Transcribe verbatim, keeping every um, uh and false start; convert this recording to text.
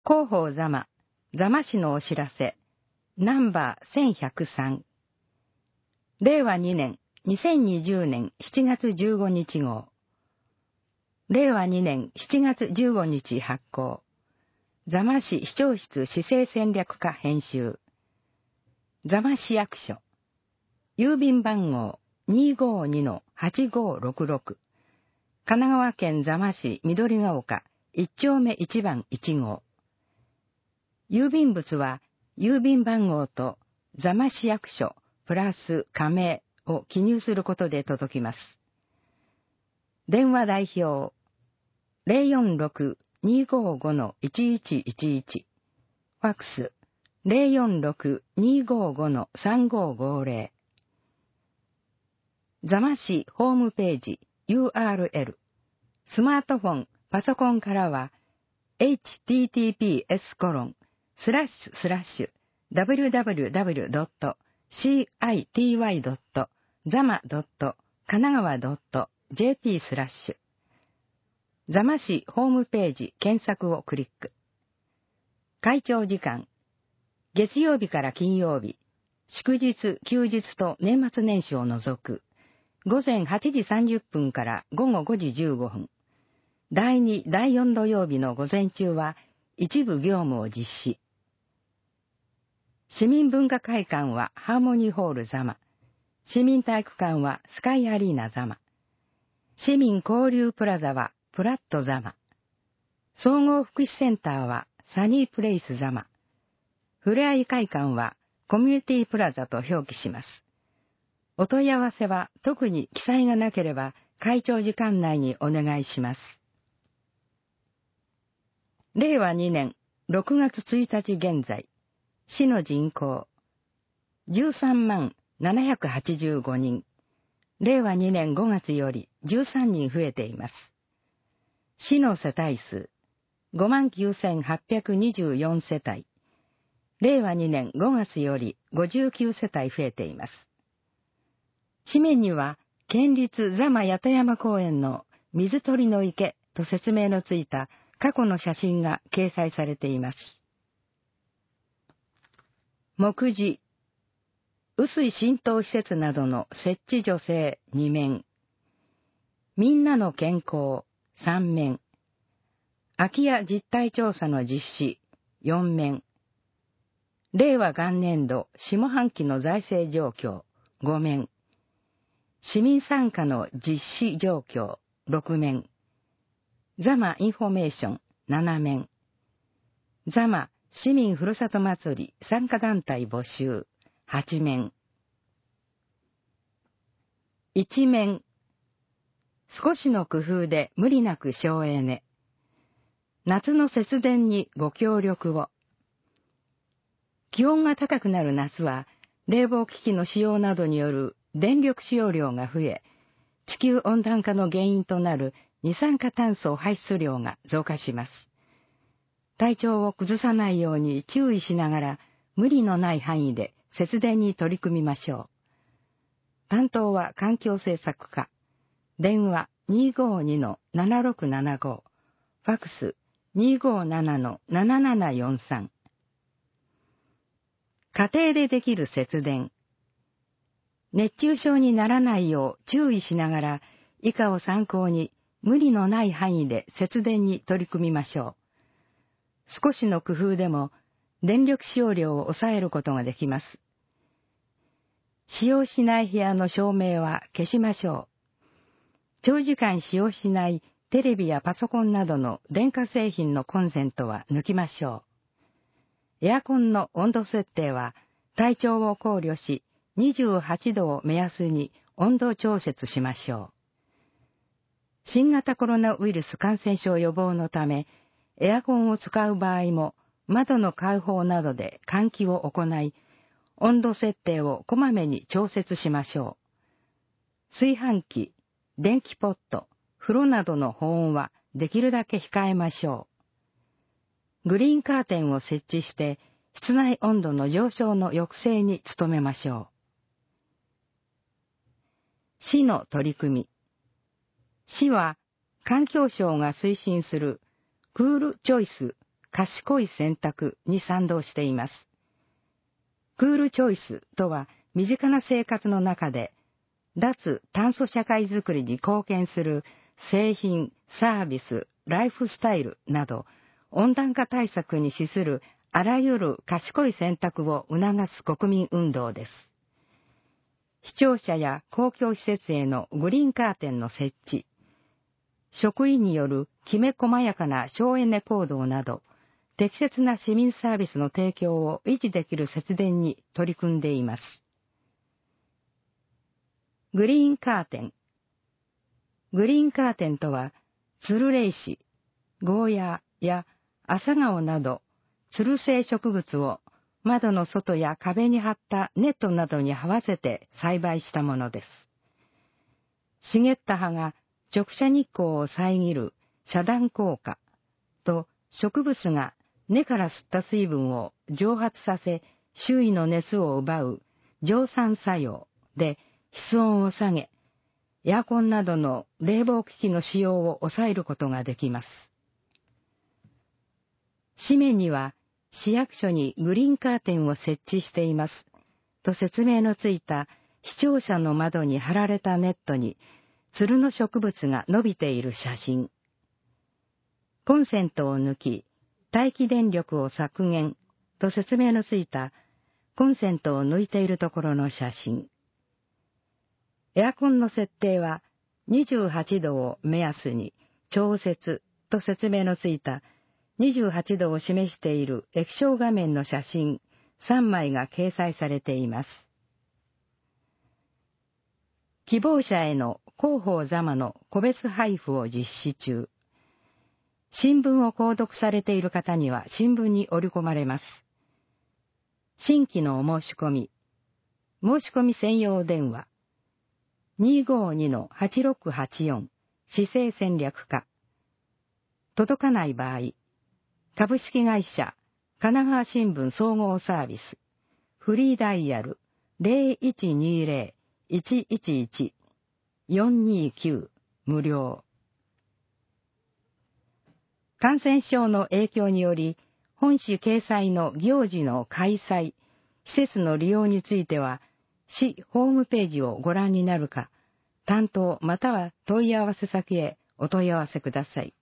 広報座間、座間市のお知らせ、ナンバーせんひゃくさん。れいわにねん、にせんにじゅうねんしちがつじゅうごにち号。れいわにねんしちがつじゅうごにち発行。座間市市長室市政戦略課編集。座間市役所。郵便番号 にーごーにのはちごーろくろく。神奈川県座間市緑ヶ丘いっちょうめいちばんいち号。郵便物は郵便番号と座間市役所プラス加盟を記入することで届きます。電話代表 ゼロよんろく にーごーご のいちいちいちいち。ファックス ゼロよんろく にーごーご のさんごーごーぜろ。座間市ホームページ ユーアールエル。スマートフォン、パソコンからは エイチティーティーピーエスコロンスラッシュスラッシュダブリューダブリューダブリュードットシーアイティーワイドットザマドット神奈川ドットジェーピースラッシュ。座間市ホームページ検索をクリック。会長時間。月曜日から金曜日、祝日、休日と年末年始を除く。午前はちじさんじゅっぷんから午後ごじじゅうごふん。だいに、だいよん土曜日の午前中は一部業務を実施。市民文化会館はハーモニーホール座間。市民体育館はスカイアリーナ座間。市民交流プラザはプラット座間。総合福祉センターはサニープレイス座間。ふれあい会館はコミュニティプラザと表記します。お問い合わせは特に記載がなければ会長時間内にお願いします。れいわにねんろくがつついたち現在、市の人口じゅうさんまんななひゃくはちじゅうごにん。れいわにねんごがつよりじゅうさんにん増えています。市の世帯数ごまんきゅうせんはっぴゃくにじゅうよん世帯。れいわにねんごがつよりごじゅうきゅう世帯増えています。紙面には、県立座間八田山公園の水鳥の池と説明のついた過去の写真が掲載されています。目次、雨水浸透施設などの設置助成に面。みんなの健康さん面。空き家実態調査の実施よん面。令和元年度下半期の財政状況ご面。市民参加の実施状況ろく面。座間インフォメーションなな面。座間市民ふるさと祭り参加団体募集はち面。いち面。少しの工夫で無理なく省エネ。夏の節電にご協力を。気温が高くなる夏は冷房機器の使用などによる電力使用量が増え、地球温暖化の原因となる二酸化炭素排出量が増加します。体調を崩さないように注意しながら、無理のない範囲で節電に取り組みましょう。担当は環境政策課。電話 にーごーにのななろくななご。ファックス にーごーななのななななよんさん。家庭でできる節電。熱中症にならないよう注意しながら、以下を参考に無理のない範囲で節電に取り組みましょう。少しの工夫でも電力使用量を抑えることができます。使用しない部屋の照明は消しましょう。長時間使用しないテレビやパソコンなどの電化製品のコンセントは抜きましょう。エアコンの温度設定は体調を考慮し、にじゅうはちどを目安に温度調節しましょう。新型コロナウイルス感染症予防のため、エアコンを使う場合も窓の開放などで換気を行い、温度設定をこまめに調節しましょう。炊飯器、電気ポット、風呂などの保温はできるだけ控えましょう。グリーンカーテンを設置して、室内温度の上昇の抑制に努めましょう。市の取り組み。市は環境省が推進するクールチョイス賢い選択に賛同しています。クールチョイスとは、身近な生活の中で、脱炭素社会づくりに貢献する製品、サービス、ライフスタイルなど、温暖化対策に資するあらゆる賢い選択を促す国民運動です。市庁舎や公共施設へのグリーンカーテンの設置、職員によるきめ細やかな省エネ行動など、適切な市民サービスの提供を維持できる節電に取り組んでいます。グリーンカーテン。グリーンカーテンとは、ツルレイシ、ゴーヤーや朝顔など、ツル性植物を窓の外や壁に張ったネットなどに這わせて栽培したものです。茂った葉が直射日光を遮る遮断効果と、植物が根から吸った水分を蒸発させ、周囲の熱を奪う蒸散作用で室温を下げ、エアコンなどの冷房機器の使用を抑えることができます。紙面には、市役所にグリーンカーテンを設置していますと説明のついた市庁舎の窓に貼られたネットに、つるの植物が伸びている写真。コンセントを抜き、待機電力を削減と説明のついたコンセントを抜いているところの写真。エアコンの設定はにじゅうはちどを目安に調節と説明のついたにじゅうはちどを示している液晶画面の写真さんまいが掲載されています。希望者への広報座間の個別配布を実施中。新聞を購読されている方には新聞に織り込まれます。新規のお申し込み。申し込み専用電話。にーごーにのはちろくはちよん 市政戦略課。届かない場合、株式会社神奈川新聞総合サービスフリーダイヤル ゼロいちにゼロ いちいちいち よんにきゅう 無料。感染症の影響により、本誌掲載の行事の開催、施設の利用については、市ホームページをご覧になるか、担当または問い合わせ先へお問い合わせください。